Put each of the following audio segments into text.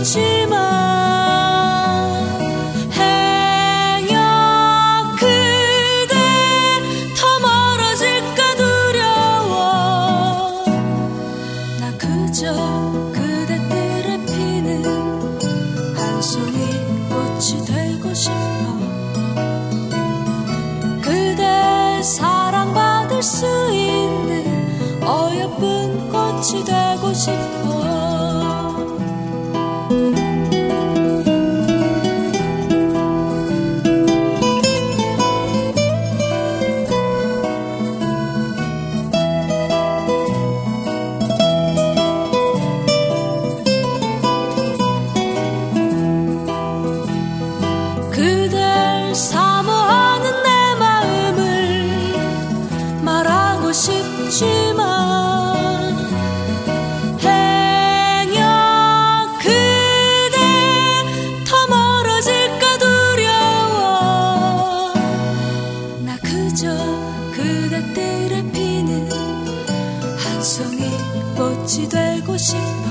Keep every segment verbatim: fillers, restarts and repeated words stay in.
싶지만 행여 그대 더 멀어질까 두려워. 나 그저 그대 뜰에 피는 한 송이 꽃이 되고 싶어. 그대 사랑받을 수 있는 어여쁜 꽃이 되고 싶어. 그댈 사모하는 내 마음을 말하고 싶지만 행여 그대 더 멀어질까 두려워. 나 그저 그대 뜰에 피는 한 송이 꽃이 되고 싶어.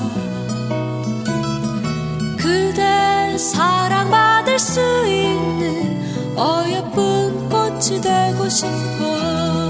그대 사랑받을 수 있는 어여쁜 꽃이 되고 싶어.